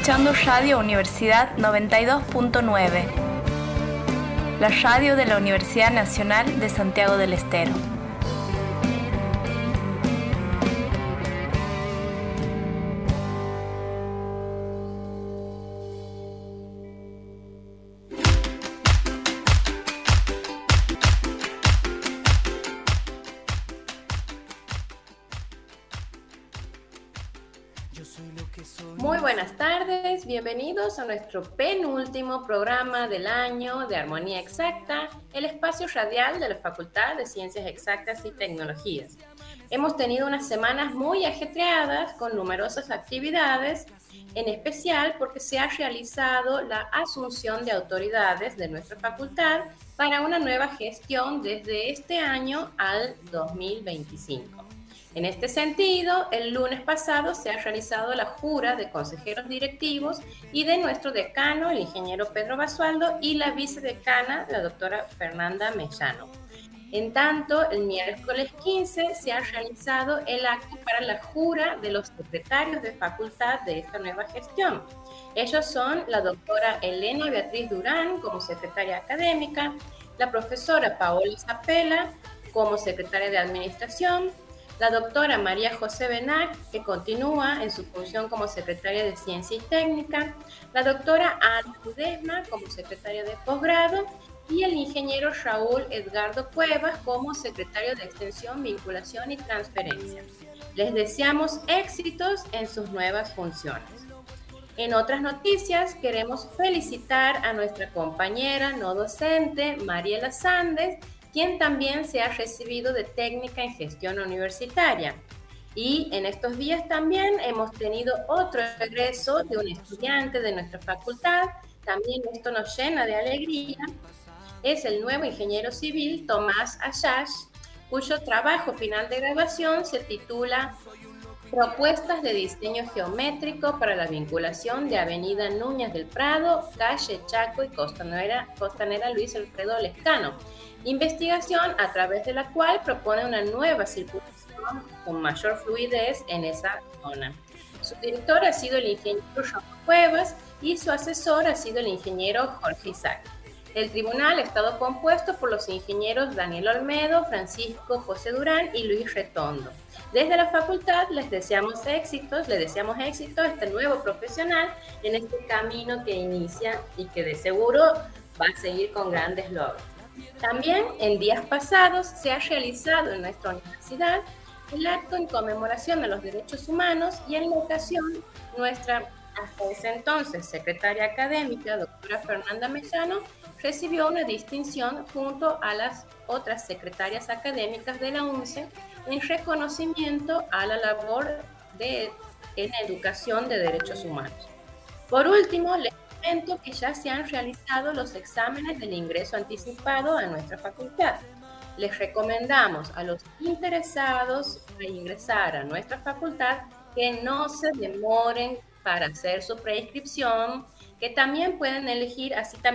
escuchando Radio Universidad 92.9, la radio de la Universidad Nacional de Santiago del Estero. Muy buenas tardes, bienvenidos a nuestro penúltimo programa del año de Armonía Exacta, el espacio radial de la Facultad de Ciencias Exactas y Tecnologías. Hemos tenido unas semanas muy ajetreadas con numerosas actividades, en especial porque se ha realizado la asunción de autoridades de nuestra facultad para una nueva gestión desde este año al 2025. En este sentido, el lunes pasado se ha realizado la jura de consejeros directivos y de nuestro decano, el ingeniero Pedro Basualdo, y la vicedecana, la doctora Fernanda Mellano. En tanto, el miércoles 15 se ha realizado el acto para la jura de los secretarios de facultad de esta nueva gestión. Ellos son la doctora Elena Beatriz Durán como secretaria académica, la profesora Paola Zapela como secretaria de administración, la doctora María José Benac, que continúa en su función como secretaria de Ciencia y Técnica, la doctora Ana Ledesma como secretaria de posgrado y el ingeniero Raúl Edgardo Cuevas como secretario de Extensión, Vinculación y Transferencia. Les deseamos éxitos en sus nuevas funciones. En otras noticias, queremos felicitar a nuestra compañera no docente, Mariela Sandes, quien también se ha recibido de técnica en gestión universitaria. Y en estos días también hemos tenido otro egreso de un estudiante de nuestra facultad. También esto nos llena de alegría. Es el nuevo ingeniero civil Tomás Ayash, cuyo trabajo final de graduación se titula Propuestas de diseño geométrico para la vinculación de Avenida Núñez del Prado, Calle Chaco y Costanera Luis Alfredo Lescano. Investigación a través de la cual propone una nueva circulación con mayor fluidez en esa zona. Su director ha sido el ingeniero Raúl Cuevas y su asesor ha sido el ingeniero Jorge Isaac. El tribunal ha estado compuesto por los ingenieros Daniel Olmedo, Francisco José Durán y Luis Retondo. Desde la facultad le deseamos éxito a este nuevo profesional en este camino que inicia y que de seguro va a seguir con grandes logros. También en días pasados se ha realizado en nuestra universidad el acto en conmemoración de los derechos humanos y en la ocasión nuestra hasta ese entonces secretaria académica, doctora Fernanda Mellano, recibió una distinción junto a las otras secretarias académicas de la UNCE en reconocimiento a la labor en educación de derechos humanos. Por último, les comento que ya se han realizado los exámenes del ingreso anticipado a nuestra facultad. Les recomendamos a los interesados a ingresar a nuestra facultad que no se demoren para hacer su preinscripción, que también pueden elegir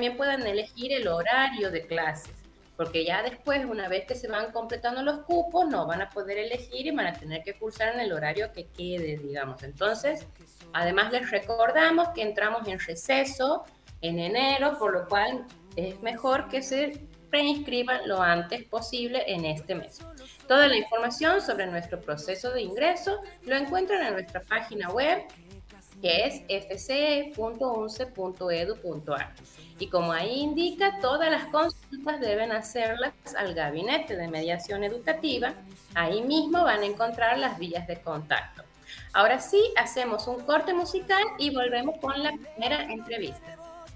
el horario de clases, porque ya después, una vez que se van completando los cupos, no van a poder elegir y van a tener que cursar en el horario que quede, digamos. Entonces, además les recordamos que entramos en receso en enero, por lo cual es mejor que se preinscriban lo antes posible en este mes. Toda la información sobre nuestro proceso de ingreso lo encuentran en nuestra página web, que es fce.unce.edu.ar. Y como ahí indica, todas las consultas deben hacerlas al Gabinete de Mediación Educativa. Ahí mismo van a encontrar las vías de contacto. Ahora sí, hacemos un corte musical y volvemos con la primera entrevista.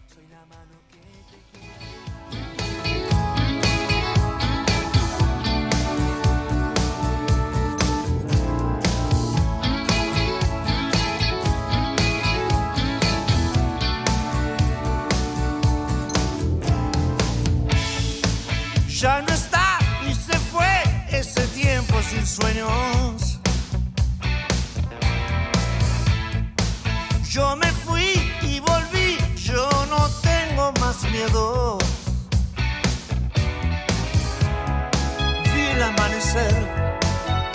Ya no está y se fue ese tiempo sin sueños. Yo me fui y volví, yo no tengo más miedo. Vi el amanecer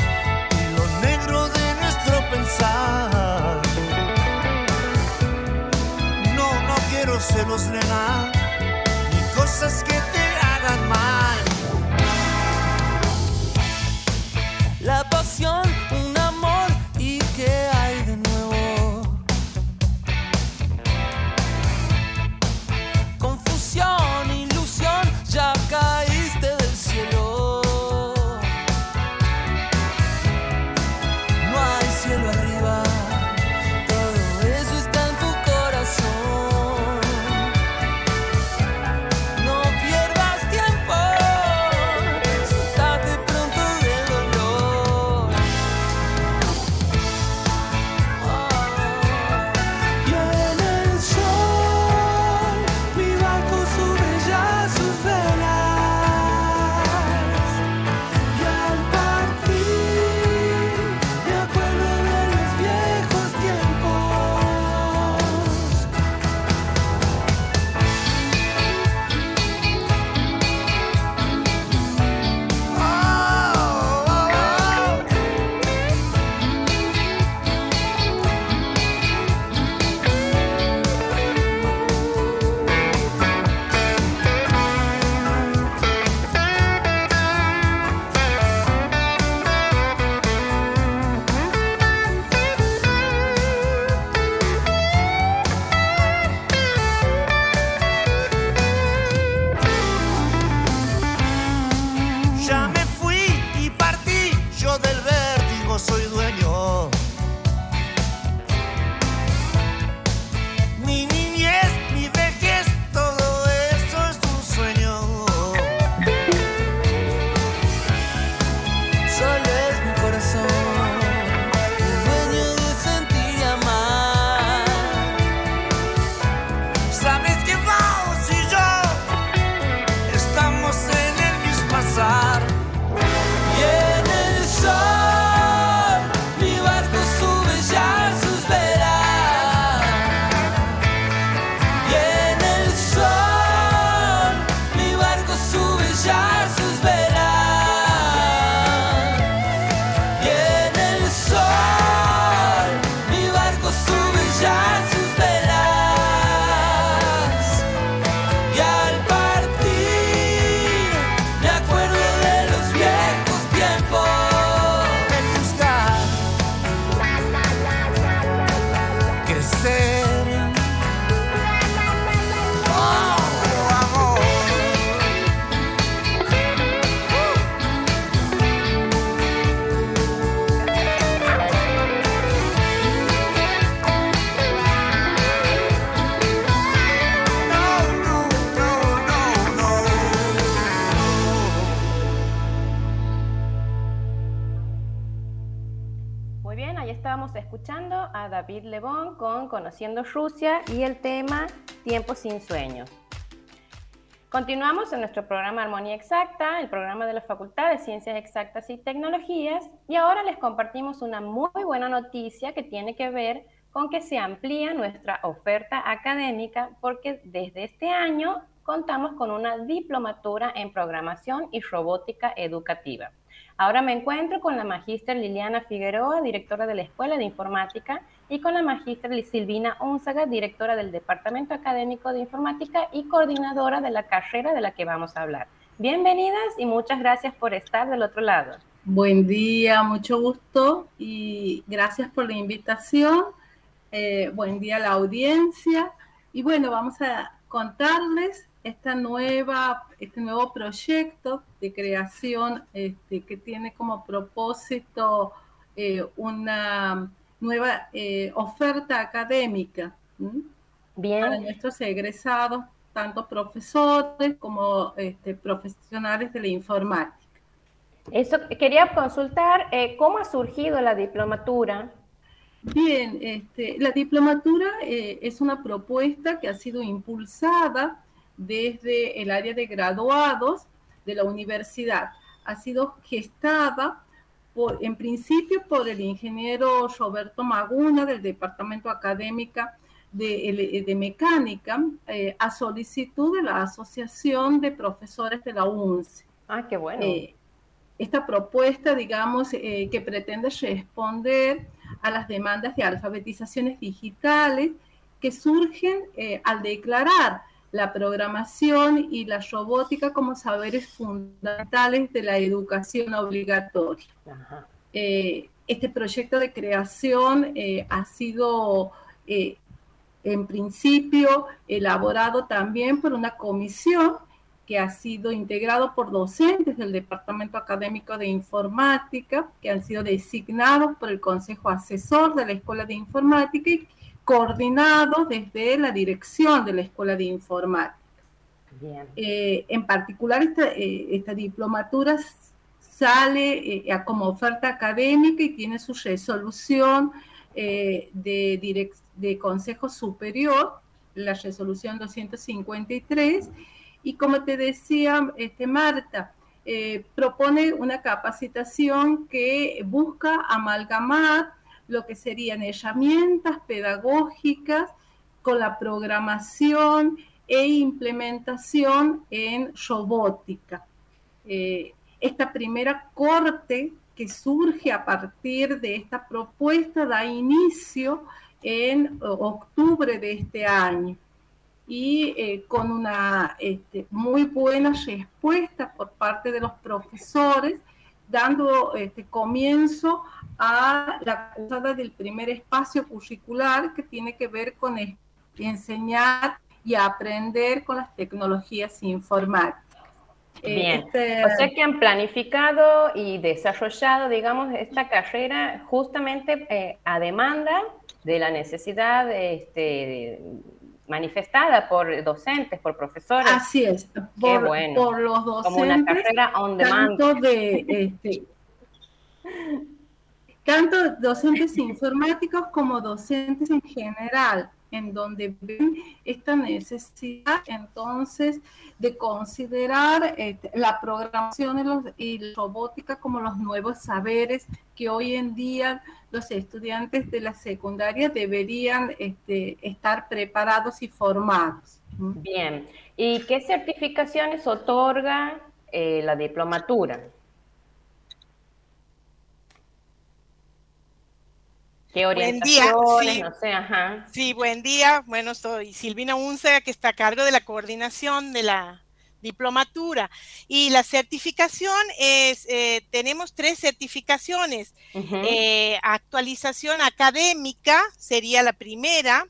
y lo negro de nuestro pensar. besos, nena, ni cosas que te hagan mal. La pasión, un amor, ¿y qué hay de nuevo? Confusión, ilusión, ya caíste del cielo. No hay cielo arriba, todo eso está en tu corazón. No pierdas tiempo, soltate pronto del dolor. Y en el sol, mi barco sube ya sus velas. Y al partir, me acuerdo de los viejos tiempos. Ya me fui y partí, yo del vértigo soy dueño. Mi niñez, mi vejez, todo eso es un sueño. Solo es mi corazón, el dueño de sentir y amar. Sabes que vos y yo estamos en el mismo azar. Y en el sol, mi barco sube ya sus velas. Y en el sol, mi barco sube ya sus velas. Y en el sol, mi barco sube ya sus velas. Y al partir, me acuerdo de los viejos tiempos. Refuscar, crecer. Oh, amor. No. Muy bien, ahí estábamos escuchando a David Lebón con Conociendo Rusia y el tema Tiempo sin sueños. Continuamos en nuestro programa Armonía Exacta, el programa de la Facultad de Ciencias Exactas y Tecnologías, y ahora les compartimos una muy buena noticia que tiene que ver con que se amplía nuestra oferta académica porque desde este año contamos con una diplomatura en programación y robótica educativa. Ahora me encuentro con la magíster Liliana Figueroa, directora de la Escuela de Informática, y con la magíster Silvina Únzaga, directora del Departamento Académico de Informática y coordinadora de la carrera de la que vamos a hablar. Bienvenidas y muchas gracias por estar del otro lado. Buen día, mucho gusto y gracias por la invitación. Buen día a la audiencia. Y bueno, vamos a contarles este nuevo proyecto de creación que tiene como propósito una nueva oferta académica Bien. para nuestros egresados, tanto profesores como profesionales de la informática. Eso quería consultar, ¿cómo ha surgido la diplomatura? Bien, la diplomatura es una propuesta que ha sido impulsada desde el área de graduados de la universidad. Ha sido gestada en principio por el ingeniero Roberto Maguna del Departamento Académico de Mecánica a solicitud de la Asociación de Profesores de la UNCE. Ah, qué bueno. Esta propuesta, digamos, que pretende responder a las demandas de alfabetizaciones digitales que surgen al declarar la programación y la robótica como saberes fundamentales de la educación obligatoria. Ajá. Este proyecto de creación ha sido, en principio, elaborado también por una comisión que ha sido integrado por docentes del Departamento Académico de Informática, que han sido designados por el Consejo Asesor de la Escuela de Informática y coordinados desde la dirección de la Escuela de Informática. Bien. En particular, esta diplomatura sale como oferta académica y tiene su resolución de Consejo Superior, la resolución 253, y como te decía Marta, propone una capacitación que busca amalgamar lo que serían herramientas pedagógicas con la programación e implementación en robótica. Esta primera corte que surge a partir de esta propuesta da inicio en octubre de este año y con una muy buena respuesta por parte de los profesores, dando comienzo a la cursada del primer espacio curricular que tiene que ver con enseñar y aprender con las tecnologías informáticas. Bien, o sea que han planificado y desarrollado, digamos, esta carrera justamente a demanda de la necesidad manifestada por docentes, por profesores. Así es, por los docentes. Como una carrera on demand. Tanto docentes informáticos como docentes en general, en donde ven esta necesidad entonces de considerar la programación y la robótica como los nuevos saberes que hoy en día los estudiantes de la secundaria deberían estar preparados y formados. Bien, ¿y qué certificaciones otorga la diplomatura? ¿Qué orientaciones? Buen día, sí. No sé, ajá. Sí, buen día. Bueno, soy Silvina Úncega, que está a cargo de la coordinación de la diplomatura. Y la certificación es, tenemos 3 certificaciones. Uh-huh. Actualización académica sería la primera,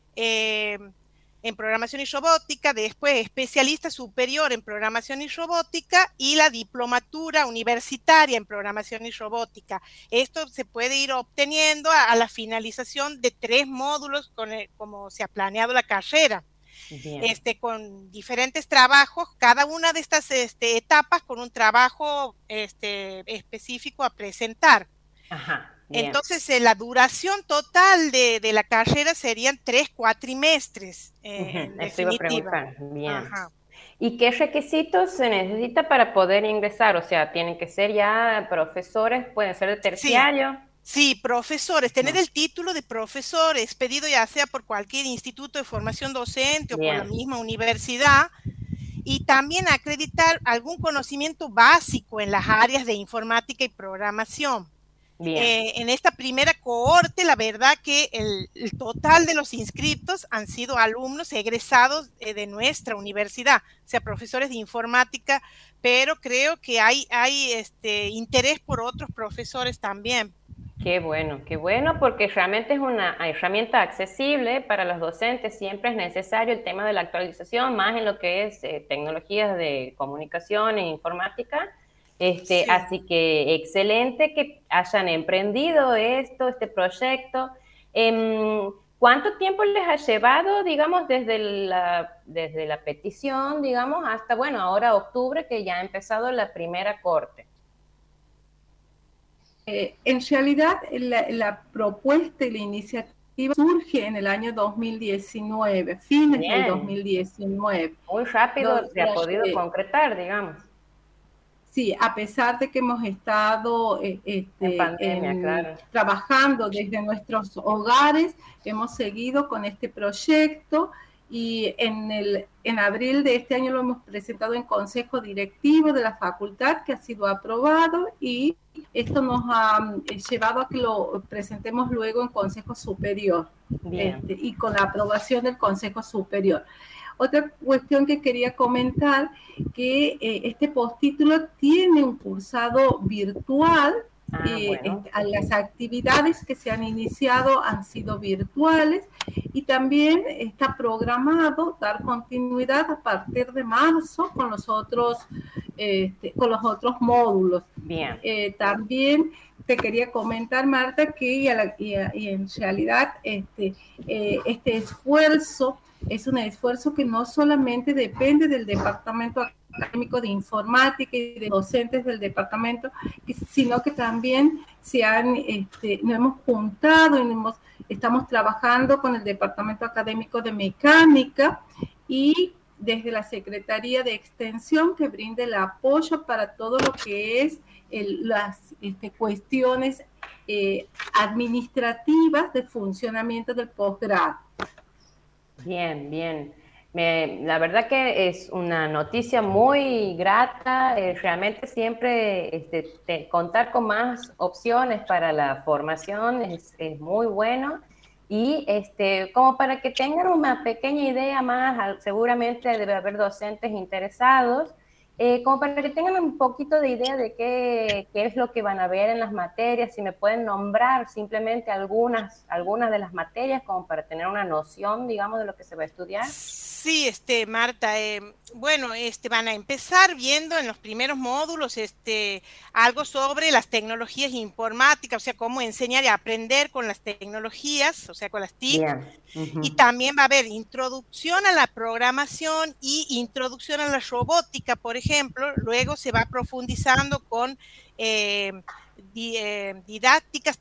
en programación y robótica, después especialista superior en programación y robótica y la diplomatura universitaria en programación y robótica. Esto se puede ir obteniendo a la finalización de 3 módulos como se ha planeado la carrera. Bien. Con diferentes trabajos, cada una de estas etapas con un trabajo específico a presentar. Ajá. Bien. Entonces, la duración total de la carrera serían 3 cuatrimestres. Esto iba a preguntar. Bien. Ajá. ¿Y qué requisitos se necesita para poder ingresar? O sea, ¿tienen que ser ya profesores? ¿Pueden ser de terciario? Sí, profesores. Tener el título de profesor expedido ya sea por cualquier instituto de formación docente o por la misma universidad. Y también acreditar algún conocimiento básico en las áreas de informática y programación. En esta primera cohorte, la verdad que el total de los inscritos han sido alumnos egresados de nuestra universidad, o sea, profesores de informática, pero creo que hay interés por otros profesores también. Qué bueno, porque realmente es una herramienta accesible para los docentes. Siempre es necesario el tema de la actualización, más en lo que es tecnologías de comunicación e informática. Sí. Así que excelente que hayan emprendido este proyecto. ¿Cuánto tiempo les ha llevado, digamos, desde la petición, digamos, hasta, bueno, ahora octubre, que ya ha empezado la primera corte? En realidad, la propuesta y la iniciativa surge en el año 2019, fines del 2019. Muy rápido se ha podido concretar, digamos. Sí, a pesar de que hemos estado en pandemia, claro, trabajando desde nuestros hogares, hemos seguido con este proyecto y en abril de este año lo hemos presentado en Consejo Directivo de la Facultad, que ha sido aprobado, y esto nos ha llevado a que lo presentemos luego en Consejo Superior y con la aprobación del Consejo Superior. Otra cuestión que quería comentar, que este postítulo tiene un cursado virtual. Bueno. Las actividades que se han iniciado han sido virtuales y también está programado dar continuidad a partir de marzo con los otros módulos. Bien. También te quería comentar, Marta, que en realidad este esfuerzo es un esfuerzo que no solamente depende del Departamento Académico de Informática y de docentes del departamento, sino que también nos hemos juntado y estamos trabajando con el Departamento Académico de Mecánica y desde la Secretaría de Extensión, que brinde el apoyo para todo lo que es las cuestiones administrativas de funcionamiento del posgrado. Bien, bien. La verdad que es una noticia muy grata, realmente siempre contar con más opciones para la formación es muy bueno. Y como para que tengan una pequeña idea más, seguramente debe haber docentes interesados, como para que tengan un poquito de idea de qué es lo que van a ver en las materias, si me pueden nombrar simplemente algunas de las materias, como para tener una noción, digamos, de lo que se va a estudiar. Sí, Marta, bueno, van a empezar viendo en los primeros módulos algo sobre las tecnologías informáticas, o sea, cómo enseñar y aprender con las tecnologías, o sea, con las TIC. Y también va a haber introducción a la programación y introducción a la robótica, por ejemplo. Luego se va profundizando con didácticas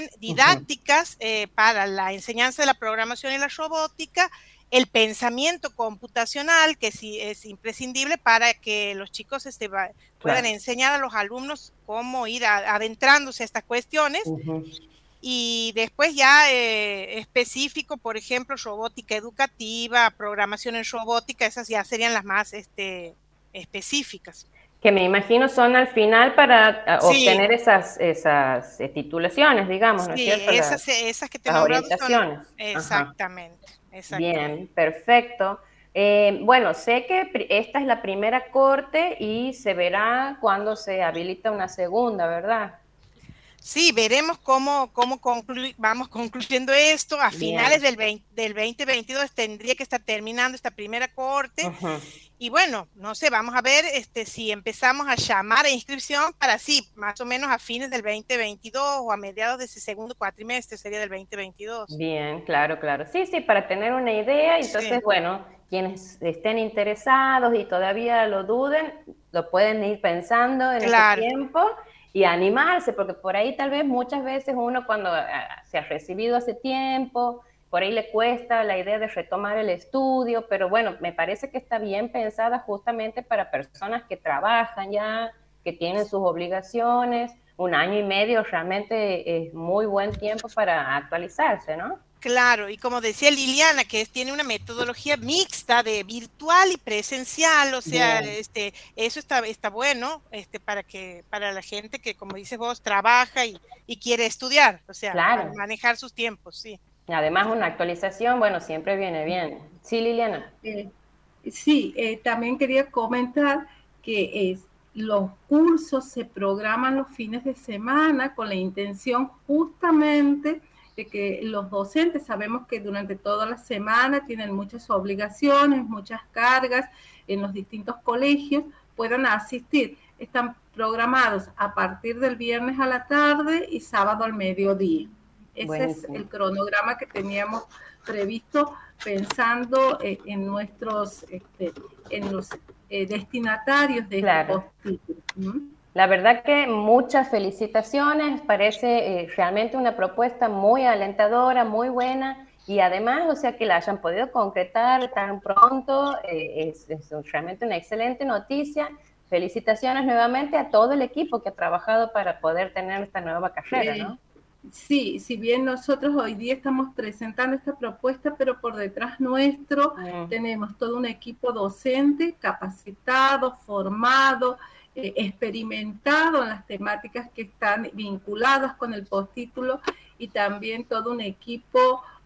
para la enseñanza de la programación y la robótica, el pensamiento computacional, que sí es imprescindible para que los chicos puedan enseñar a los alumnos cómo ir adentrándose a estas cuestiones. Y después ya específico, por ejemplo, robótica educativa, programación en robótica, esas ya serían las más específicas. Que me imagino son al final para obtener esas titulaciones, digamos, ¿no es cierto? Esas que te nombramos orientaciones. Son, exactamente. Bien, perfecto. Bueno, sé que esta es la primera corte y se verá cuando se habilita una segunda, ¿verdad? Sí, veremos cómo vamos concluyendo esto. A finales del 2022 tendría que estar terminando esta primera corte. Y bueno, no sé, vamos a ver si empezamos a llamar a inscripción para más o menos a fines del 2022 o a mediados de ese segundo cuatrimestre sería del 2022. Bien, claro. Sí, para tener una idea. Entonces, bueno, quienes estén interesados y todavía lo duden, lo pueden ir pensando en ese tiempo. Y animarse, porque por ahí tal vez muchas veces uno cuando se ha recibido hace tiempo, por ahí le cuesta la idea de retomar el estudio, pero bueno, me parece que está bien pensada justamente para personas que trabajan ya, que tienen sus obligaciones. 1 año y medio realmente es muy buen tiempo para actualizarse, ¿no? Claro, y como decía Liliana, que tiene una metodología mixta de virtual y presencial, o sea, eso está bueno, para la gente que, como dices vos, trabaja y quiere estudiar, o sea, para manejar sus tiempos, sí. Además, una actualización, bueno, siempre viene bien. Sí, Liliana. También quería comentar que los cursos se programan los fines de semana con la intención justamente de que los docentes, sabemos que durante toda la semana tienen muchas obligaciones, muchas cargas en los distintos colegios, puedan asistir. Están programados a partir del viernes a la tarde y sábado al mediodía. Ese es el cronograma que teníamos previsto pensando en nuestros, en los destinatarios de este postítulo. La verdad que muchas felicitaciones, parece realmente una propuesta muy alentadora, muy buena, y además, o sea, que la hayan podido concretar tan pronto, es realmente una excelente noticia. Felicitaciones nuevamente a todo el equipo que ha trabajado para poder tener esta nueva carrera, ¿no? Sí, si bien nosotros hoy día estamos presentando esta propuesta, pero por detrás nuestro tenemos todo un equipo docente capacitado, formado, experimentado en las temáticas que están vinculadas con el postítulo y también todo un equipo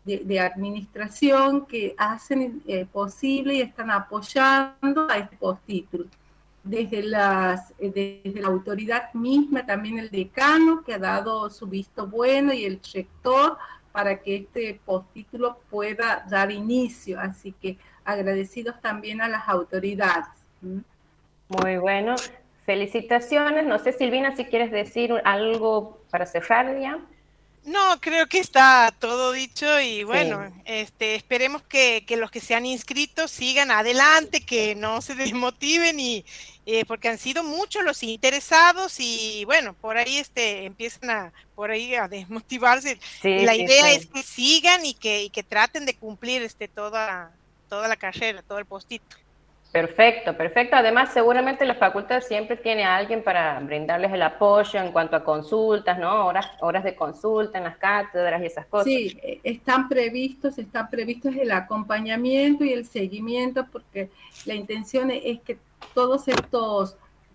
de administración que hacen posible y están apoyando a este postítulo. Desde la autoridad misma, también el decano, que ha dado su visto bueno, y el rector, para que este postítulo pueda dar inicio. Así que agradecidos también a las autoridades. Muy bueno. Felicitaciones. No sé, Silvina, si quieres decir algo para cerrar ya. No, creo que está todo dicho y bueno, esperemos que los que se han inscrito sigan adelante, que no se desmotiven y porque han sido muchos los interesados y bueno, por ahí empiezan a desmotivarse. La idea es que sigan y que traten de cumplir toda la carrera, todo el postito. Perfecto, perfecto. Además, seguramente la facultad siempre tiene a alguien para brindarles el apoyo en cuanto a consultas, ¿no? Horas de consulta en las cátedras y esas cosas. Sí, están previstos el acompañamiento y el seguimiento, porque la intención es que todos estos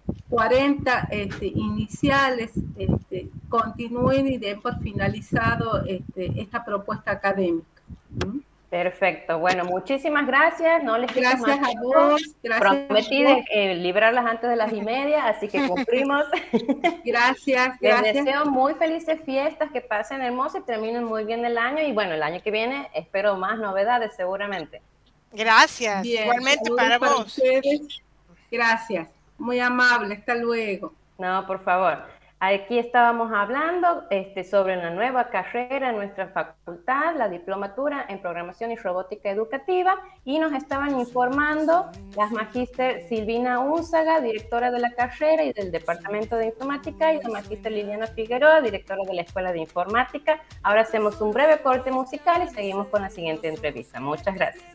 40 iniciales continúen y den por finalizado esta propuesta académica. Perfecto. Bueno, muchísimas gracias. No les quito más tiempo. Gracias a vos. Prometí librarlas antes de las 1:30, así que cumplimos. Gracias. Les deseo muy felices fiestas, que pasen hermosos y terminen muy bien el año. Y bueno, el año que viene espero más novedades seguramente. Gracias. Bien, igualmente para vos. Ustedes. Gracias. Muy amable. Hasta luego. No, por favor. Aquí estábamos hablando sobre una nueva carrera en nuestra facultad, la diplomatura en programación y robótica educativa, y nos estaban informando las magíster Silvina Únzaga, directora de la carrera y del departamento de informática, y la magíster Liliana Figueroa, directora de la escuela de informática. Ahora hacemos un breve corte musical y seguimos con la siguiente entrevista. Muchas gracias.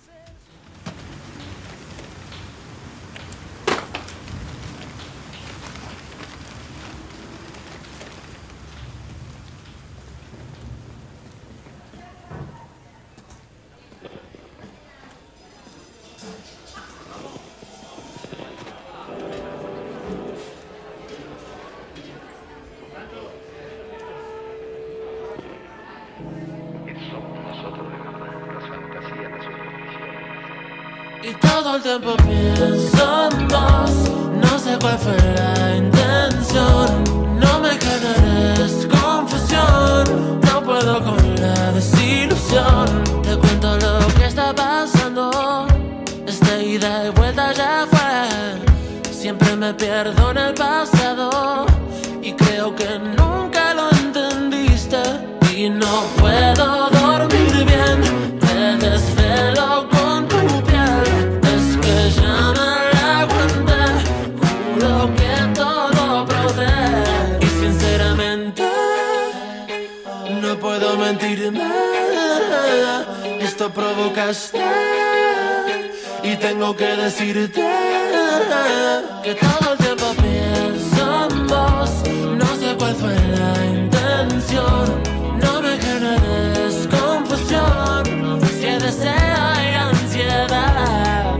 Y todo el tiempo pienso en vos. No sé cuál fue la intención. No me generes confusión. No puedo con la desilusión. Te cuento lo que está pasando. Esta ida y vuelta ya fue. Siempre me pierdo en el pasado. Y creo que nunca lo entendiste. Y no puedo dormir bien. Te desvelo con tu piel. Es que ya me la aguanté. Juro que todo probé. Y sinceramente no puedo mentirme. Esto provocaste. Y tengo que decirte que todo el tiempo pienso en vos. No sé cuál fue la intención. No me generes confusión. Si hay deseo hay ansiedad.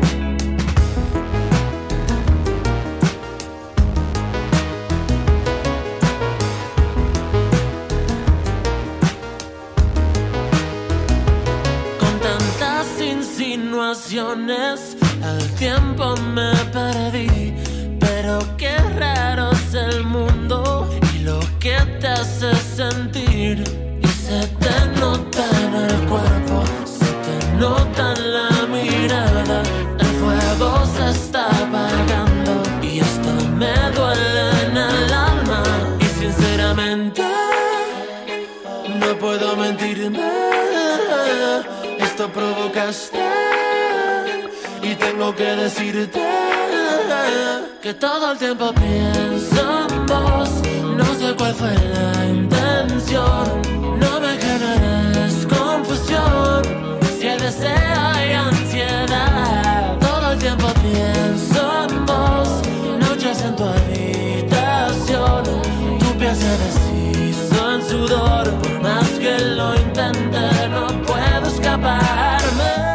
Con tantas insinuaciones al tiempo me perdí. Pero qué raro es el mundo y lo que te hace sentir. Y se te nota en el cuerpo, se te nota en la mirada. El fuego se está apagando y esto me duele en el alma. Y sinceramente no puedo mentirme. Esto provocaste. Y tengo que decirte que todo el tiempo pienso en vos. No sé cuál fue la intención. No me generes confusión. Si hay deseo hay ansiedad. Todo el tiempo pienso en vos. Noches en tu habitación. Tu piel se deshizo en sudor. Por más que lo intente no puedo escaparme.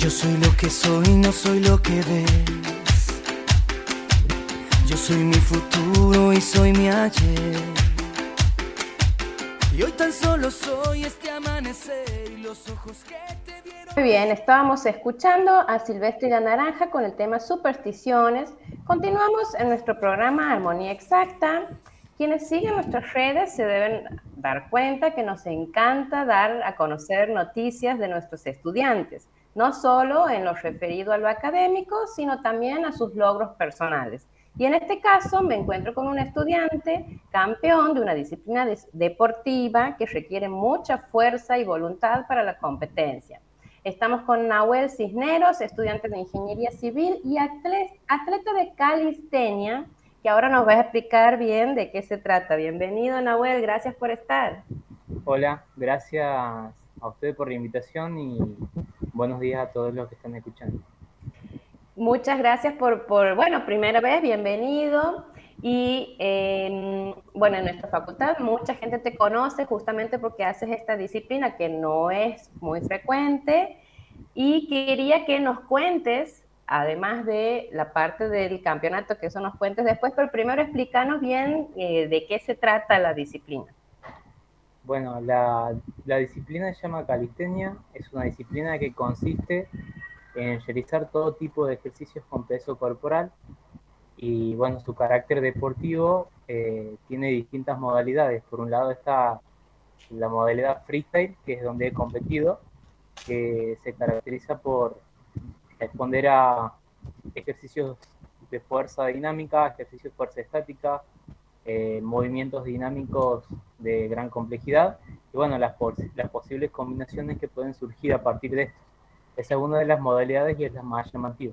Yo soy lo que soy, no soy lo que ves. Yo soy mi futuro y soy mi ayer. Y hoy tan solo soy este amanecer y los ojos que te dieron. Muy bien, estábamos escuchando a Silvestre y la Naranja con el tema supersticiones. Continuamos en nuestro programa Armonía Exacta. Quienes siguen nuestras redes se deben dar cuenta que nos encanta dar a conocer noticias de nuestros estudiantes, no solo en lo referido a lo académico, sino también a sus logros personales. Y en este caso me encuentro con un estudiante campeón de una disciplina deportiva que requiere mucha fuerza y voluntad para la competencia. Estamos con Nahuel Cisneros, estudiante de Ingeniería Civil y atleta de calistenia, que ahora nos va a explicar bien de qué se trata. Bienvenido, Nahuel, gracias por estar. Hola, gracias a usted por la invitación y buenos días a todos los que están escuchando. Muchas gracias por primera vez, bienvenido. Y bueno, en nuestra facultad mucha gente te conoce justamente porque haces esta disciplina que no es muy frecuente, y quería que nos cuentes, además de la parte del campeonato, que eso nos cuentes después, pero primero explícanos bien de qué se trata la disciplina. Bueno, la disciplina se llama calistenia, es una disciplina que consiste en realizar todo tipo de ejercicios con peso corporal y bueno, su carácter deportivo tiene distintas modalidades. Por un lado está la modalidad freestyle, que es donde he competido, que se caracteriza por responder a ejercicios de fuerza dinámica, ejercicios de fuerza estática, movimientos dinámicos de gran complejidad y bueno, las posibles combinaciones que pueden surgir a partir de esto. Esa es una de las modalidades y es la más llamativa.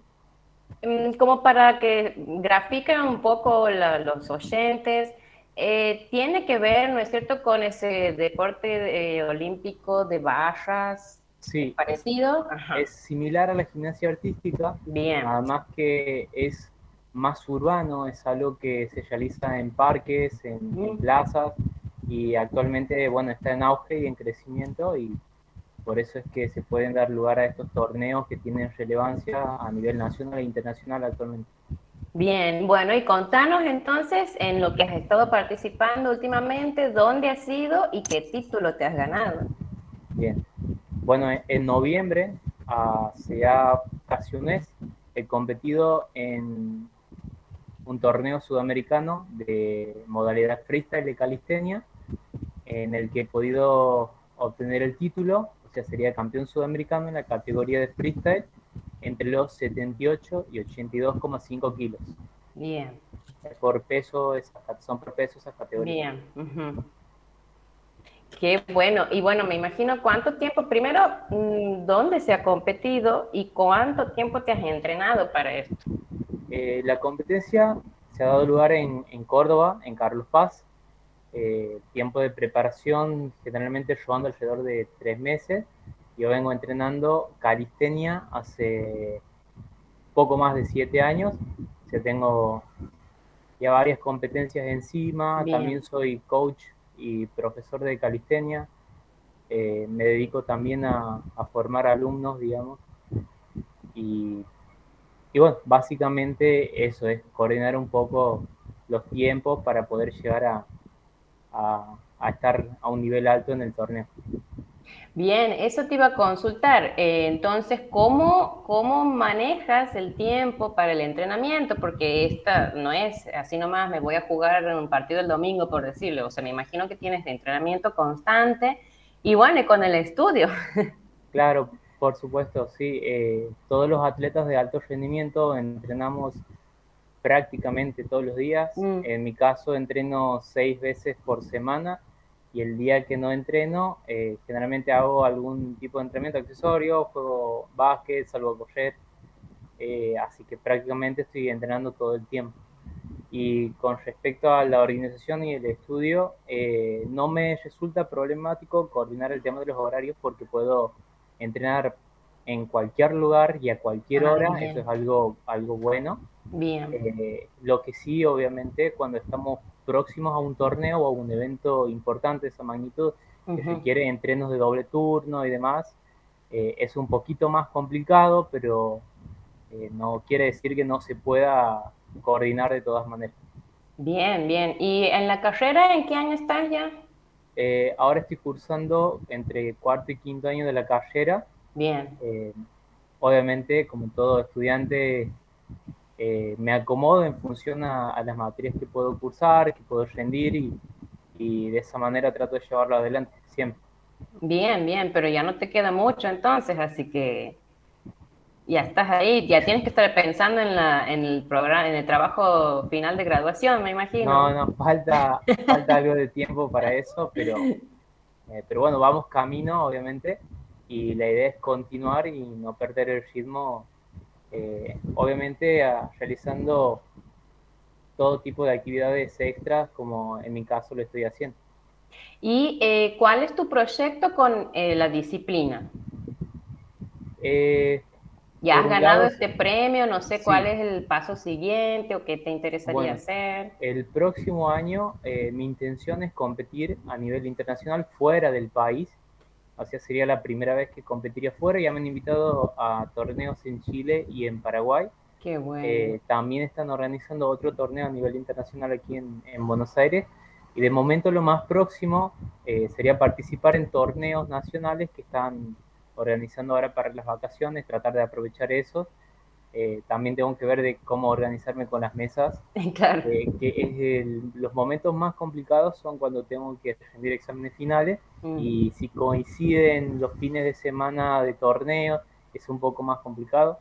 Como para que grafiquen un poco los oyentes, tiene que ver, ¿no es cierto?, con ese deporte olímpico de barras. Sí, parecido. Es similar a la gimnasia artística. Bien. Nada más que es más urbano, es algo que se realiza en parques, en plazas, y actualmente, bueno, está en auge y en crecimiento, y por eso es que se pueden dar lugar a estos torneos que tienen relevancia a nivel nacional e internacional actualmente. Bien, bueno, y contanos entonces en lo que has estado participando últimamente, dónde has ido y qué título te has ganado. Bien, bueno, en noviembre, hace ya casi un mes, he competido en un torneo sudamericano de modalidad freestyle de calistenia, en el que he podido obtener el título, o sea, sería campeón sudamericano en la categoría de freestyle entre los 78 y 82,5 kilos. Bien. Por peso, son por peso esas categorías. Bien. Qué bueno. Y bueno, me imagino cuánto tiempo, primero, ¿dónde se ha competido y cuánto tiempo te has entrenado para esto? La competencia se ha dado lugar en Córdoba, en Carlos Paz. Tiempo de preparación generalmente llevando alrededor de 3 meses. Yo vengo entrenando calistenia hace poco más de 7 años. O sea, tengo ya varias competencias encima. Bien. También soy coach y profesor de calistenia. Me dedico también a formar alumnos, digamos. Y bueno, básicamente eso es coordinar un poco los tiempos para poder llegar a estar a un nivel alto en el torneo. Bien, eso te iba a consultar. Entonces, ¿cómo manejas el tiempo para el entrenamiento? Porque esta no es así nomás, me voy a jugar un partido el domingo, por decirlo. O sea, me imagino que tienes de entrenamiento constante y bueno, y con el estudio. Claro, por supuesto, sí. Todos los atletas de alto rendimiento entrenamos prácticamente todos los días. En mi caso, entreno 6 veces por semana. Y el día que no entreno, generalmente hago algún tipo de entrenamiento accesorio, juego básquet, salgo a correr, así que prácticamente estoy entrenando todo el tiempo. Y con respecto a la organización y el estudio, no me resulta problemático coordinar el tema de los horarios porque puedo entrenar en cualquier lugar y a cualquier hora, bien. Eso es algo bueno. Bien. Lo que sí, obviamente, cuando estamos próximos a un torneo o a un evento importante de esa magnitud, que requiere entrenos de doble turno y demás, Es un poquito más complicado, pero no quiere decir que no se pueda coordinar de todas maneras. Bien, bien. ¿Y en la carrera en qué año estás ya? Ahora estoy cursando entre cuarto y quinto año de la carrera. Bien. Obviamente, como todo estudiante, me acomodo en función a las materias que puedo cursar, que puedo rendir, y de esa manera trato de llevarlo adelante siempre. Bien, bien, pero ya no te queda mucho entonces, así que ya estás ahí, ya tienes que estar pensando en el programa, en el trabajo final de graduación, me imagino. No, falta algo de tiempo para eso, pero bueno, vamos camino, obviamente, y la idea es continuar y no perder el ritmo, obviamente realizando todo tipo de actividades extras, como en mi caso lo estoy haciendo. ¿Y cuál es tu proyecto con la disciplina? ¿Ya has ganado este premio? No sé, sí. ¿Cuál es el paso siguiente o qué te interesaría hacer? El próximo año mi intención es competir a nivel internacional fuera del país. O sea, sería la primera vez que competiría fuera. Ya me han invitado a torneos en Chile y en Paraguay. Qué bueno. También están organizando otro torneo a nivel internacional aquí en Buenos Aires. Y de momento lo más próximo sería participar en torneos nacionales que están organizando ahora para las vacaciones, tratar de aprovechar eso. También tengo que ver de cómo organizarme con las mesas. Claro. Los momentos más complicados son cuando tengo que rendir exámenes finales, y si coinciden los fines de semana de torneos es un poco más complicado.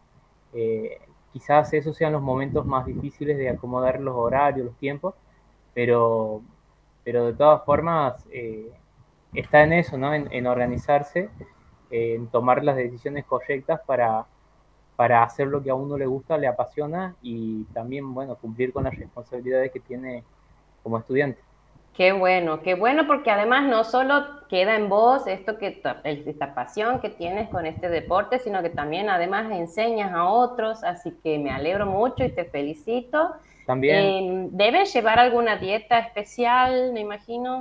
Quizás esos sean los momentos más difíciles de acomodar los horarios, los tiempos, pero de todas formas está en eso, ¿no? En organizarse, en tomar las decisiones correctas para hacer lo que a uno le gusta, le apasiona, y también, bueno, cumplir con las responsabilidades que tiene como estudiante. Qué bueno, porque además no solo queda en vos esta pasión que tienes con este deporte, sino que también además enseñas a otros, así que me alegro mucho y te felicito. También. ¿Debes llevar alguna dieta especial, me imagino?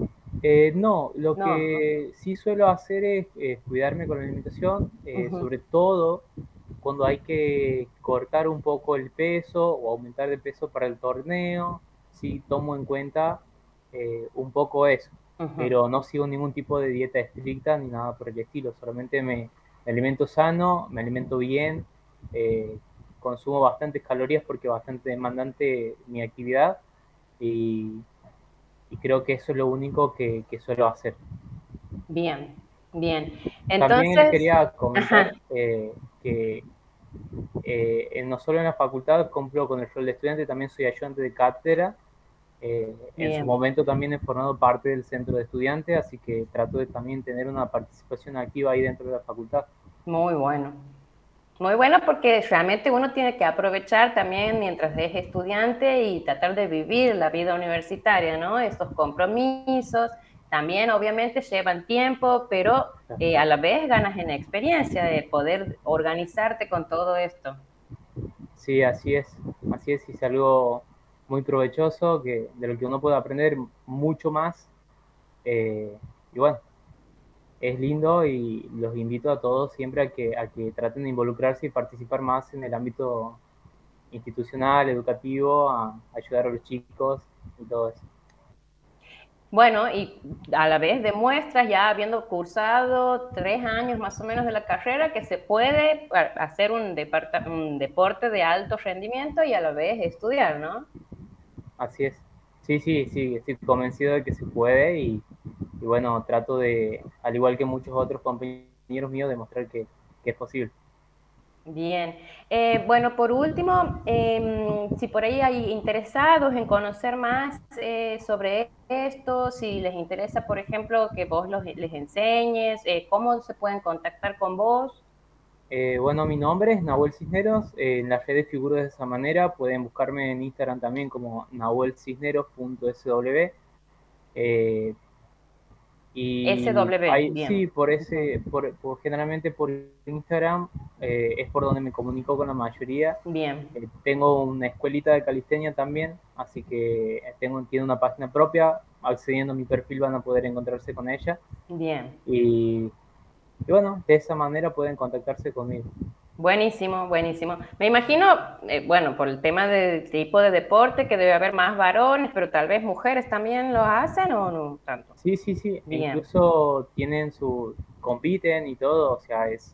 No, lo que sí suelo hacer es cuidarme con la alimentación, sobre todo cuando hay que cortar un poco el peso o aumentar de peso para el torneo. Sí tomo en cuenta un poco eso, pero no sigo ningún tipo de dieta estricta ni nada por el estilo. Solamente me alimento sano, me alimento bien, consumo bastantes calorías porque es bastante demandante mi actividad, y creo que eso es lo único que suelo hacer. Bien. Entonces, también les quería comentar que no solo en la facultad cumplo con el rol de estudiante, también soy ayudante de cátedra. En su momento también he formado parte del centro de estudiantes, así que trato de también tener una participación activa ahí dentro de la facultad. Muy bueno, porque realmente uno tiene que aprovechar también mientras es estudiante y tratar de vivir la vida universitaria, ¿no? Estos compromisos también obviamente llevan tiempo, pero a la vez ganas en experiencia de poder organizarte con todo esto. Sí, así es, y es algo muy provechoso, de lo que uno puede aprender mucho más, y bueno, es lindo, y los invito a todos siempre a que traten de involucrarse y participar más en el ámbito institucional, educativo, a ayudar a los chicos y todo eso. Bueno, y a la vez demuestras, ya habiendo cursado 3 años más o menos de la carrera, que se puede hacer un deporte de alto rendimiento y a la vez estudiar, ¿no? Así es. Sí, estoy convencido de que se puede, y bueno, trato de, al igual que muchos otros compañeros míos, demostrar que es posible. Bien. Bueno, por último, si por ahí hay interesados en conocer más sobre esto, si les interesa, por ejemplo, que vos les enseñes, ¿cómo se pueden contactar con vos? Bueno, mi nombre es Nahuel Cisneros, en las redes figuro de esa manera, pueden buscarme en Instagram también como nahuelcisneros.sw. Y SW, bien. Sí, generalmente por Instagram es por donde me comunico con la mayoría. Bien. Tengo una escuelita de calistenia también, así que tiene una página propia. Accediendo a mi perfil van a poder encontrarse con ella. Bien. bueno, de esa manera pueden contactarse conmigo. Buenísimo, buenísimo. Me imagino, bueno, por el tema del tipo de deporte, que debe haber más varones, pero tal vez mujeres también lo hacen o no tanto. Sí. Bien. Incluso compiten y todo, o sea, es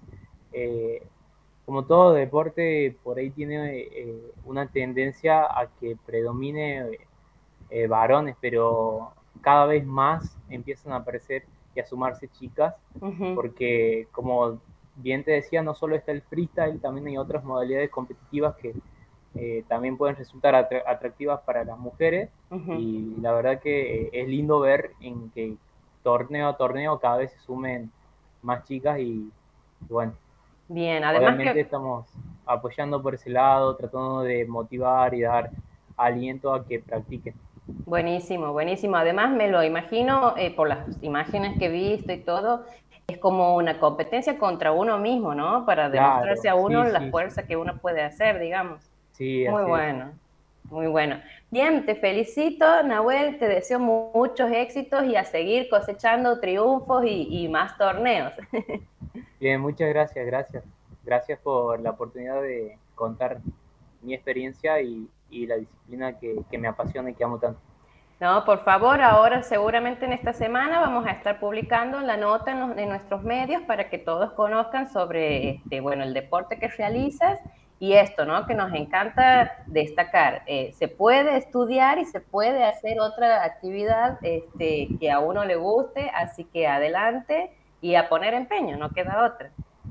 como todo deporte, por ahí tiene una tendencia a que predomine varones, pero cada vez más empiezan a aparecer y a sumarse chicas, porque como bien te decía, no solo está el freestyle, también hay otras modalidades competitivas que también pueden resultar atractivas para las mujeres, y la verdad que es lindo ver en que torneo a torneo cada vez se sumen más chicas y bueno. Bien, además obviamente estamos apoyando por ese lado, tratando de motivar y dar aliento a que practiquen. Buenísimo, buenísimo. Además me lo imagino por las imágenes que he visto y todo, es como una competencia contra uno mismo, ¿no? Para demostrarse a uno la fuerza que uno puede hacer, digamos. Sí, muy bueno, muy bueno. Bien, te felicito, Nahuel, te deseo muchos éxitos y a seguir cosechando triunfos y más torneos. Bien, muchas gracias. Gracias por la oportunidad de contar mi experiencia y la disciplina que me apasiona y que amo tanto. No, por favor, ahora seguramente en esta semana vamos a estar publicando la nota en nuestros medios para que todos conozcan sobre bueno, el deporte que realizas y esto, ¿no? Que nos encanta destacar. Se puede estudiar y se puede hacer otra actividad que a uno le guste, así que adelante y a poner empeño, no queda otra.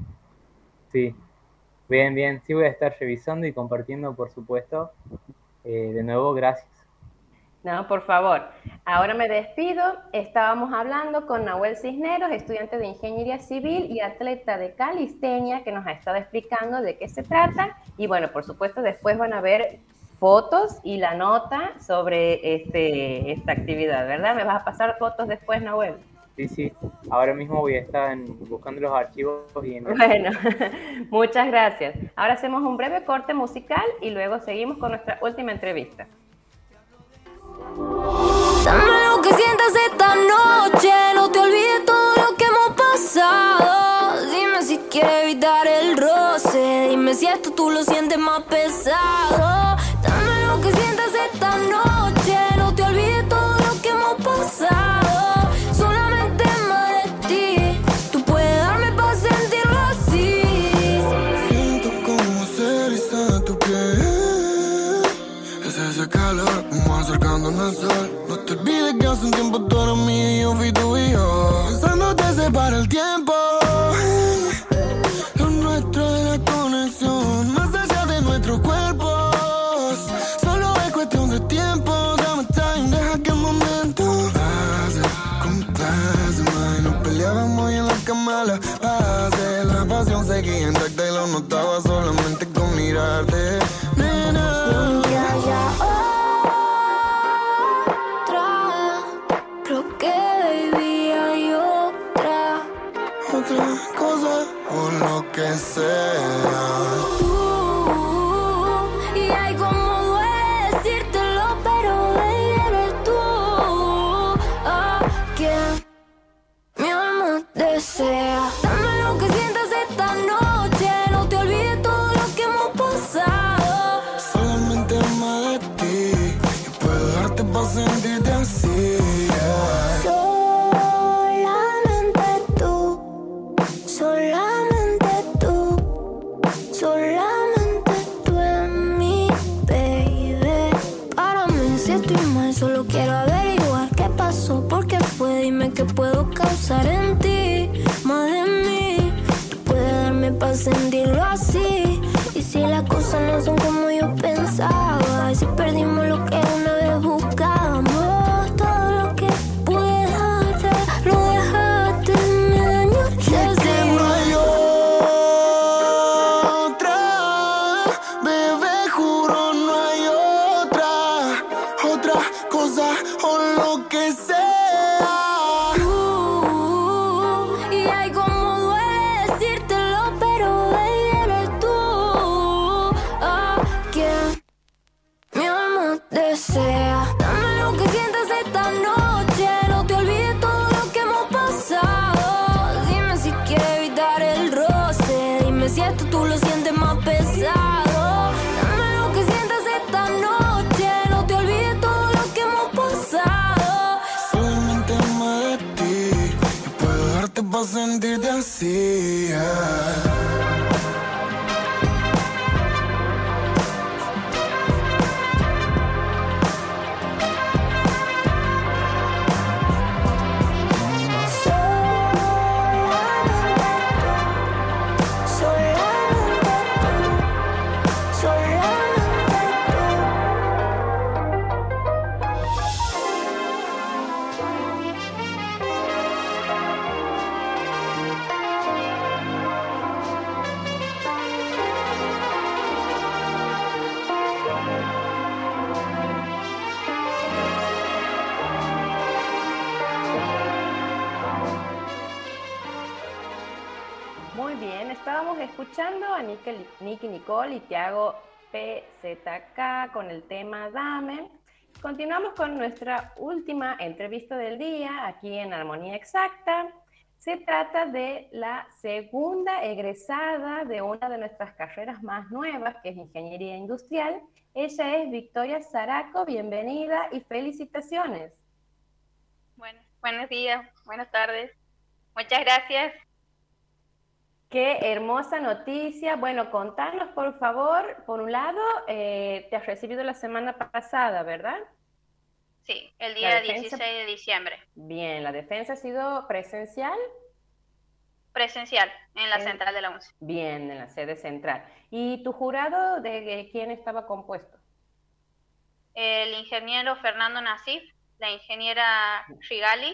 Sí, bien, sí voy a estar revisando y compartiendo, por supuesto. De nuevo, gracias. No, por favor. Ahora me despido. Estábamos hablando con Nahuel Cisneros, estudiante de Ingeniería Civil y atleta de calistenia, que nos ha estado explicando de qué se trata. Y bueno, por supuesto, después van a ver fotos y la nota sobre esta actividad, ¿verdad? ¿Me vas a pasar fotos después, Nahuel? Sí. Ahora mismo voy a estar buscando los archivos. Bueno, muchas gracias. Ahora hacemos un breve corte musical y luego seguimos con nuestra última entrevista. Dame lo que sientas esta noche, no te olvides todo lo que hemos pasado. Dime si quieres evitar el roce, dime si esto tú lo sientes más pesado. Dame lo que sientas esta noche, no te olvides todo lo que hemos pasado. Solamente más de ti, tú puedes darme para sentirlo así. Siento como se eriza tu piel, es ese calor, vamos acercándonos al sol. No te olvides que hace un tiempo tú eras mío y yo fui tú y yo. Pensándote se para el tiempo, lo nuestro es la conexión, más allá de nuestros cuerpos. Solo es cuestión de tiempo, dame time, deja que el momento pase, complace, man. Nos peleábamos y en la cama la pase. La pasión seguía intacta y lo notaba solamente con mirarte, nena. Cosa o lo que sea. Y hay como duele decírtelo, pero baby eres tú quien mi alma desea. Dame lo que sientas esta noche, no te olvides todo lo que hemos pasado. Solamente más de ti, yo puedo darte para sentirte así. Solo quiero averiguar qué pasó, por qué fue, dime qué puedo causar en ti, más de mí. Tú puedes darme para sentirlo así. Y si las cosas no son como yo pensaba, y si perdimos lo que una vez buscábamos, todo lo que pude darte, lo dejaste, me dañaste. Es que no hay otra, bebé, juro no hay otra cosa o lo que sea. Y hay como duele decírtelo, pero baby eres tú quien mi alma desea. Dame lo que sientas esta noche, no te olvides todo lo que hemos pasado. Dime si quieres pa' sentirte así. Estábamos escuchando a Nicky Nicole y Tiago PZK con el tema Dame. Continuamos con nuestra última entrevista del día aquí en Armonía Exacta. Se trata de la segunda egresada de una de nuestras carreras más nuevas, que es Ingeniería Industrial. Ella es Victoria Zaraco. Bienvenida y felicitaciones. Bueno, buenos días, buenas tardes. Muchas gracias. Qué hermosa noticia. Bueno, contanos, por favor. Por un lado, te has recibido la semana pasada, ¿verdad? Sí, el día 16 de diciembre. Bien, ¿la defensa ha sido presencial? Presencial, en la central de la UNCE. Bien, en la sede central. ¿Y tu jurado de quién estaba compuesto? El ingeniero Fernando Nasif, la ingeniera Rigali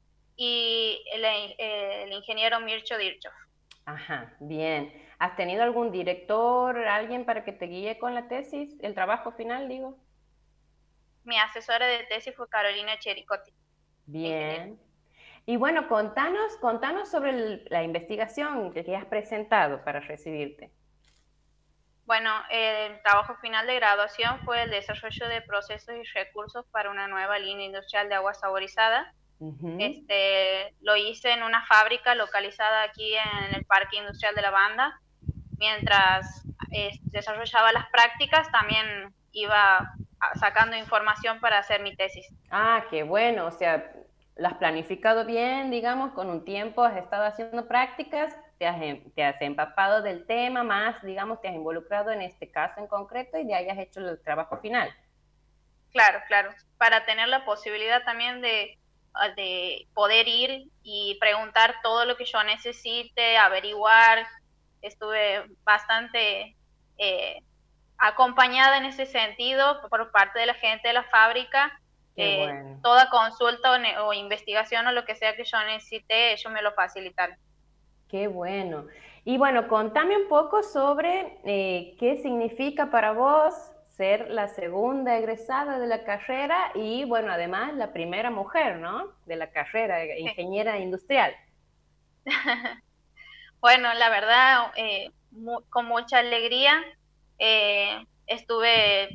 y el ingeniero Mircho Dirchov. Ajá, bien. ¿Has tenido algún director, alguien para que te guíe con la tesis, el trabajo final, digo? Mi asesora de tesis fue Carolina Chericotti. Bien. Y bueno, contanos sobre la investigación que has presentado para recibirte. Bueno, el trabajo final de graduación fue el desarrollo de procesos y recursos para una nueva línea industrial de agua saborizada. Lo hice en una fábrica localizada aquí en el Parque Industrial de la Banda. Mientras desarrollaba las prácticas, también iba sacando información para hacer mi tesis. Ah, qué bueno, o sea, ¿la has planificado bien, digamos, con un tiempo, has estado haciendo prácticas, te has empapado del tema, más, digamos, te has involucrado en este caso en concreto y de ahí has hecho el trabajo final? Claro, para tener la posibilidad también de poder ir y preguntar todo lo que yo necesite, averiguar. Estuve bastante acompañada en ese sentido por parte de la gente de la fábrica. Bueno. Toda consulta o investigación o lo que sea que yo necesite, ellos me lo facilitaron. Qué bueno. Y bueno, contame un poco sobre qué significa para vos ser la segunda egresada de la carrera y, bueno, además la primera mujer, ¿no? De la carrera, ingeniera industrial. Bueno, la verdad, con mucha alegría. Estuve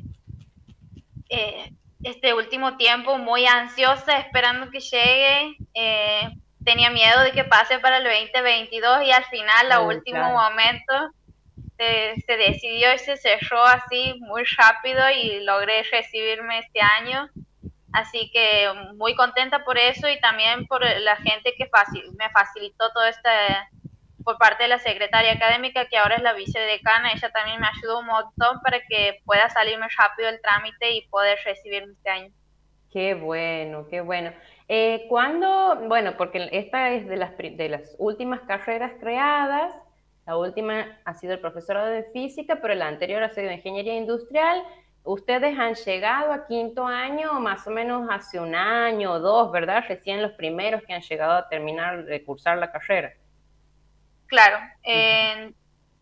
este último tiempo muy ansiosa esperando que llegue. Tenía miedo de que pase para el 2022 y al final, a último momento, se decidió y se cerró así muy rápido y logré recibirme este año. Así que muy contenta por eso y también por la gente que me facilitó todo por parte de la secretaria académica, que ahora es la vicedecana. Ella también me ayudó un montón para que pueda salirme rápido el trámite y poder recibirme este año. Qué bueno, qué bueno. ¿Cuándo? Bueno, porque esta es de las últimas carreras creadas. La última ha sido el profesorado de física, pero la anterior ha sido ingeniería industrial. Ustedes han llegado a quinto año más o menos hace un año o dos, ¿verdad? Recién los primeros que han llegado a terminar de cursar la carrera. Claro, en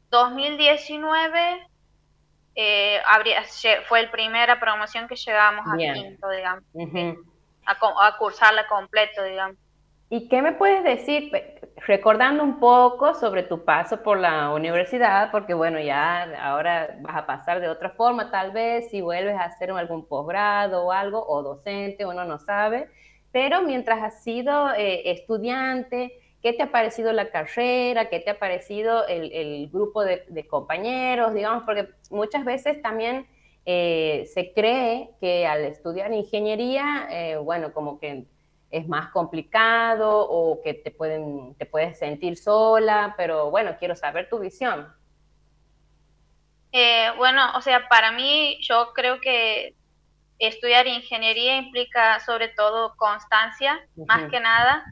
2019 fue la primera promoción que llegamos a quinto, digamos, a cursarla completo, digamos. ¿Y qué me puedes decir, recordando un poco sobre tu paso por la universidad? Porque bueno, ya ahora vas a pasar de otra forma, tal vez, si vuelves a hacer algún posgrado o algo, o docente, uno no sabe, pero mientras has sido estudiante, ¿qué te ha parecido la carrera? ¿Qué te ha parecido el grupo de compañeros? Digamos, porque muchas veces también se cree que al estudiar ingeniería, bueno, como que es más complicado o que te puedes sentir sola, pero bueno, quiero saber tu visión. Bueno, o sea, para mí yo creo que estudiar ingeniería implica sobre todo constancia, más que nada,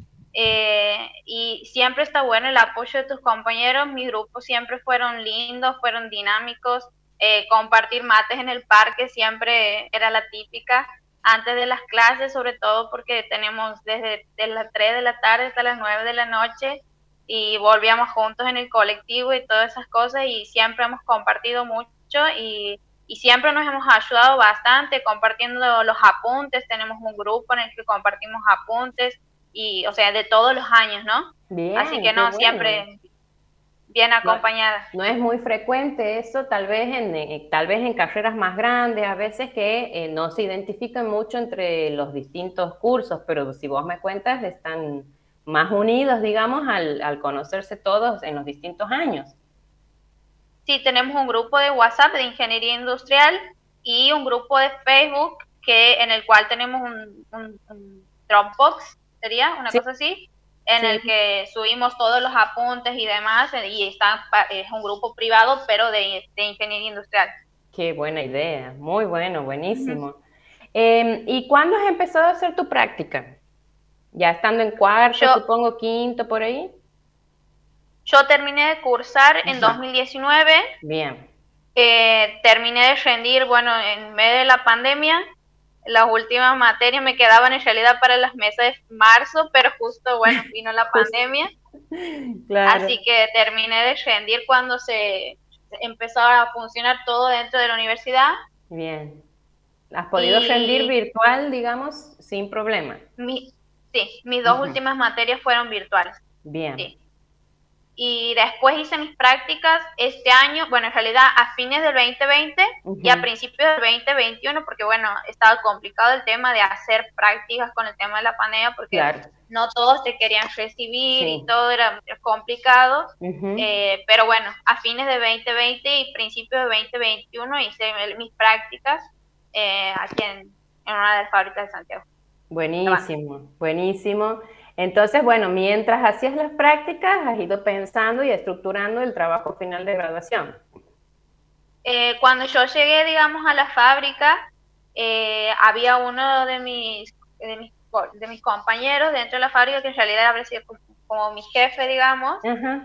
y siempre está bueno el apoyo de tus compañeros. Mis grupos siempre fueron lindos, fueron dinámicos. Compartir mates en el parque siempre era la típica antes de las clases, sobre todo porque tenemos desde las 3 de la tarde hasta las 9 de la noche y volvíamos juntos en el colectivo y todas esas cosas, y siempre hemos compartido mucho y siempre nos hemos ayudado bastante compartiendo los apuntes. Tenemos un grupo en el que compartimos apuntes y, o sea, de todos los años, ¿no? Bien, así que no, bueno, siempre bien acompañada. No es muy frecuente eso, tal vez en carreras más grandes, a veces que no se identifican mucho entre los distintos cursos, pero si vos me cuentas, están más unidos, digamos, al conocerse todos en los distintos años. Sí, tenemos un grupo de WhatsApp de ingeniería industrial y un grupo de Facebook en el cual tenemos un Dropbox, sería una cosa así, en el que subimos todos los apuntes y demás, y es un grupo privado, pero de ingeniería industrial. Qué buena idea, muy bueno, buenísimo. ¿Y cuándo has empezado a hacer tu práctica? ¿Ya estando en cuarto, supongo, quinto, por ahí? Yo terminé de cursar en 2019. Bien. Terminé de rendir, bueno, en medio de la pandemia. Las últimas materias me quedaban en realidad para las mesas de marzo, pero justo, bueno, vino la pandemia. Claro. Así que terminé de rendir cuando se empezó a funcionar todo dentro de la universidad. Bien. ¿Has podido rendir virtual, digamos, sin problema? Sí, mis dos últimas materias fueron virtuales. Bien. Sí. Y después hice mis prácticas este año, bueno, en realidad a fines del 2020 y a principios del 2021, porque bueno, estaba complicado el tema de hacer prácticas con el tema de la pandemia, porque no todos te querían recibir y todo era complicado, pero bueno, a fines de 2020 y principios de 2021 hice mis prácticas aquí en una de las fábricas de Santiago. Buenísimo, buenísimo. Entonces, bueno, mientras hacías las prácticas, has ido pensando y estructurando el trabajo final de graduación. Cuando yo llegué, digamos, a la fábrica, había uno de mis compañeros dentro de la fábrica, que en realidad habría sido como mi jefe, digamos,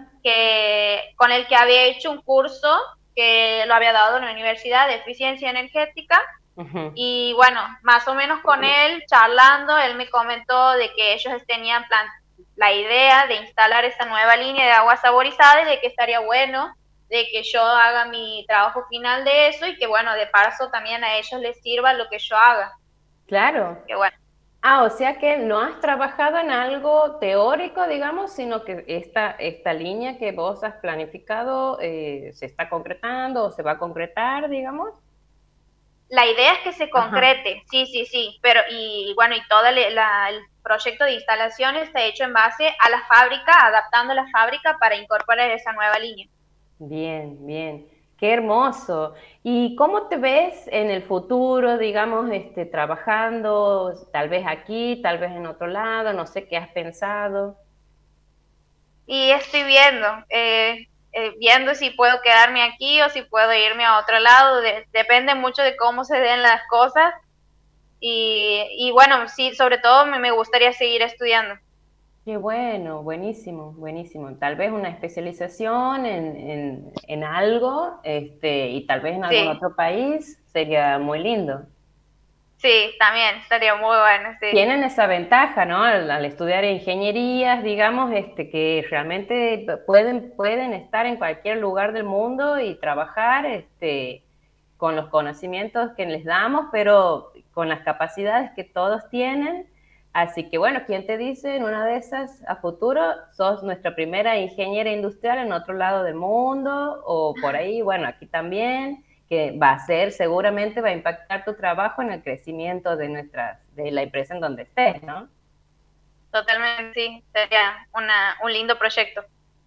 con el que había hecho un curso que lo había dado en la Universidad de Eficiencia Energética. Y bueno, más o menos con él, charlando, él me comentó de que ellos tenían la idea de instalar esta nueva línea de agua saborizada y de que estaría bueno de que yo haga mi trabajo final de eso y que bueno, de paso también a ellos les sirva lo que yo haga. Claro. Que bueno. O sea que no has trabajado en algo teórico, digamos, sino que esta línea que vos has planificado se está concretando o se va a concretar, digamos. La idea es que se concrete, sí, pero y bueno, y todo el proyecto de instalación está hecho en base a la fábrica, adaptando la fábrica para incorporar esa nueva línea. Bien, bien, qué hermoso. ¿Y cómo te ves en el futuro, digamos, trabajando, tal vez aquí, tal vez en otro lado? No sé qué has pensado. Y estoy viendo si puedo quedarme aquí o si puedo irme a otro lado, depende mucho de cómo se den las cosas y bueno, sí, sobre todo me gustaría seguir estudiando. Qué bueno, buenísimo, buenísimo. Tal vez una especialización en algo y tal vez en algún otro país sería muy lindo. Sí, también estaría muy bueno. Sí. Tienen esa ventaja, ¿no? Al estudiar ingenierías, digamos, que realmente pueden estar en cualquier lugar del mundo y trabajar con los conocimientos que les damos, pero con las capacidades que todos tienen. Así que bueno, ¿quién te dice en una de esas a futuro sos nuestra primera ingeniera industrial en otro lado del mundo o por ahí, bueno, aquí también? Que seguramente va a impactar tu trabajo en el crecimiento de la empresa en donde estés, ¿no? Totalmente, sí, sería un lindo proyecto.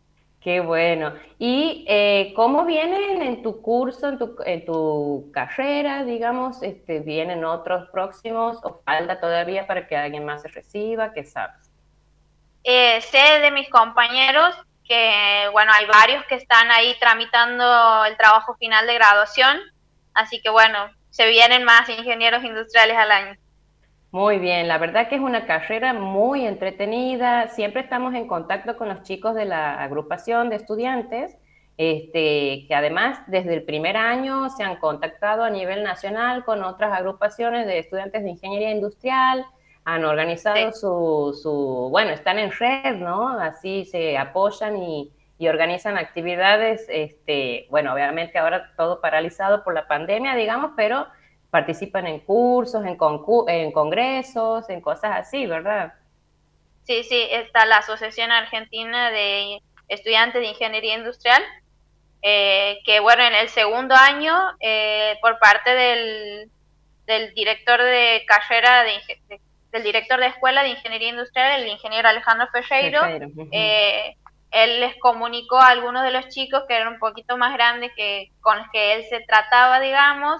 Qué bueno. ¿Y cómo vienen en tu curso, en tu carrera, digamos? ¿Vienen otros próximos o falta todavía para que alguien más se reciba? ¿Qué sabes? Sé de mis compañeros que, bueno, hay varios que están ahí tramitando el trabajo final de graduación, así que, bueno, se vienen más ingenieros industriales al año. Muy bien, la verdad que es una carrera muy entretenida, siempre estamos en contacto con los chicos de la agrupación de estudiantes, que además desde el primer año se han contactado a nivel nacional con otras agrupaciones de estudiantes de ingeniería industrial, han organizado bueno, están en red, ¿no? Así se apoyan y organizan actividades, bueno, obviamente ahora todo paralizado por la pandemia, digamos, pero participan en cursos, en congresos, en cosas así, ¿verdad? Sí, está la Asociación Argentina de Estudiantes de Ingeniería Industrial, que bueno, en el segundo año, por parte del director de carrera, del director de Escuela de Ingeniería Industrial, el ingeniero Alejandro Ferreiro, él les comunicó a algunos de los chicos que eran un poquito más grandes con los que él se trataba, digamos,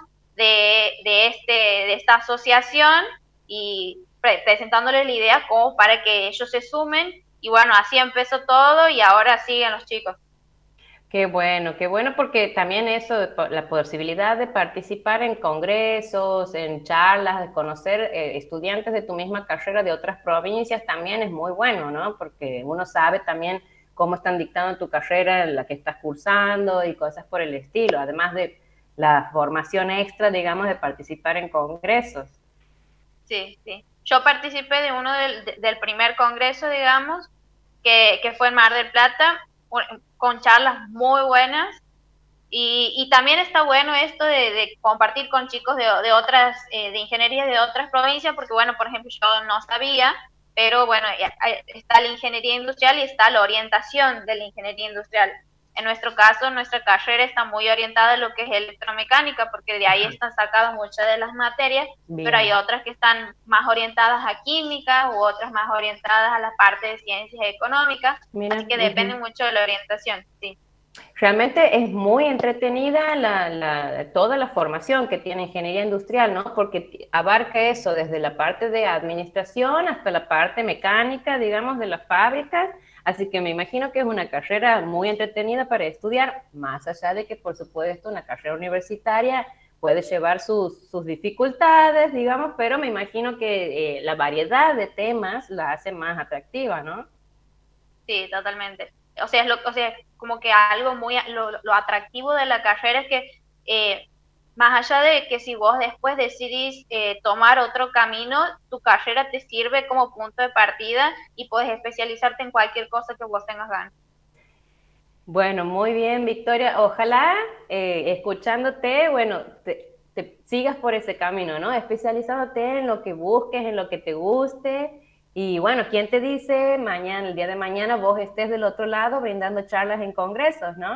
de esta asociación y presentándoles la idea como para que ellos se sumen y bueno, así empezó todo y ahora siguen los chicos. Qué bueno porque también eso, la posibilidad de participar en congresos, en charlas, de conocer estudiantes de tu misma carrera de otras provincias también es muy bueno, ¿no? Porque uno sabe también cómo están dictando tu carrera en la que estás cursando y cosas por el estilo, además de la formación extra, digamos, de participar en congresos. Sí. Yo participé de uno del primer congreso, digamos, que fue en Mar del Plata, con charlas muy buenas. Y también está bueno esto de compartir con chicos de otras, de ingeniería de otras provincias, porque, bueno, por ejemplo, yo no sabía, pero, bueno, está la ingeniería industrial y está la orientación de la ingeniería industrial. En nuestro caso, nuestra carrera está muy orientada a lo que es electromecánica, porque de ahí están sacadas muchas de las materias, pero hay otras que están más orientadas a química u otras más orientadas a la parte de ciencias económicas, así que depende mucho de la orientación, sí. Realmente es muy entretenida toda la formación que tiene ingeniería industrial, ¿no? Porque abarca eso desde la parte de administración hasta la parte mecánica, digamos, de las fábricas. Así que me imagino que es una carrera muy entretenida para estudiar, más allá de que, por supuesto, una carrera universitaria puede llevar sus dificultades, digamos, pero me imagino que la variedad de temas la hace más atractiva, ¿no? Sí, totalmente. O sea, como que algo muy, lo atractivo de la carrera es que más allá de que si vos después decidís tomar otro camino, tu carrera te sirve como punto de partida y puedes especializarte en cualquier cosa que vos tengas ganas. Bueno, muy bien, Victoria. Ojalá, escuchándote, bueno, te sigas por ese camino, ¿no? Especializándote en lo que busques, en lo que te guste. Y bueno, ¿quién te dice el día de mañana vos estés del otro lado brindando charlas en congresos, ¿no?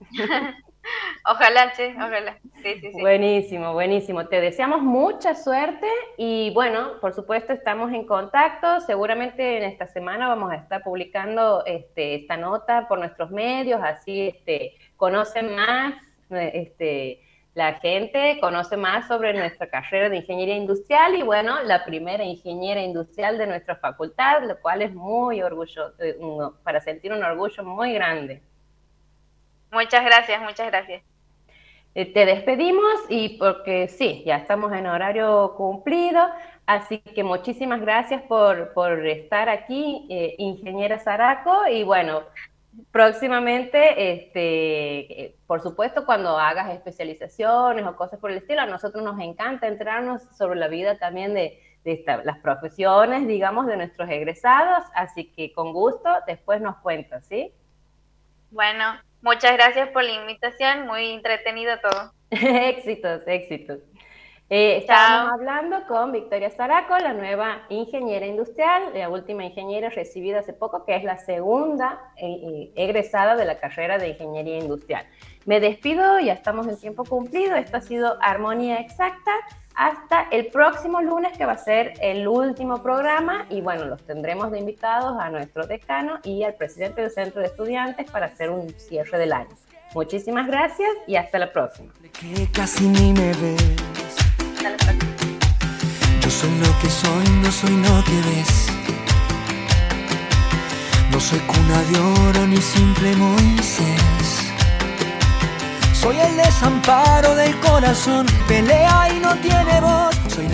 Ojalá, sí, ojalá. Sí. Buenísimo. Te deseamos mucha suerte y bueno, por supuesto estamos en contacto. Seguramente en esta semana vamos a estar publicando esta nota por nuestros medios, así conocen más, la gente conoce más sobre nuestra carrera de ingeniería industrial y bueno, la primera ingeniera industrial de nuestra facultad, lo cual es muy orgulloso, para sentir un orgullo muy grande. Muchas gracias. Te despedimos y porque sí, ya estamos en horario cumplido, así que muchísimas gracias por estar aquí, ingeniera Zaraco, y bueno, próximamente, por supuesto, cuando hagas especializaciones o cosas por el estilo, a nosotros nos encanta enterarnos sobre la vida también de las profesiones, digamos, de nuestros egresados, así que con gusto después nos cuentas, ¿sí? Bueno, muchas gracias por la invitación, muy entretenido todo. Éxitos. Estábamos hablando con Victoria Zaraco, la nueva ingeniera industrial, la última ingeniera recibida hace poco, que es la segunda egresada de la carrera de ingeniería industrial. Me despido, ya estamos en tiempo cumplido. Esto ha sido Armonía Exacta. Hasta el próximo lunes, que va a ser el último programa, y bueno, los tendremos de invitados a nuestro decano y al presidente del Centro de Estudiantes para hacer un cierre del año. Muchísimas gracias y hasta la próxima. Que casi ni me ves. Hasta la próxima. Yo soy lo que soy, no soy lo que ves. No soy cuna de oro ni simple Moisés. Soy el desamparo del corazón, pelea y no tiene voz. Soy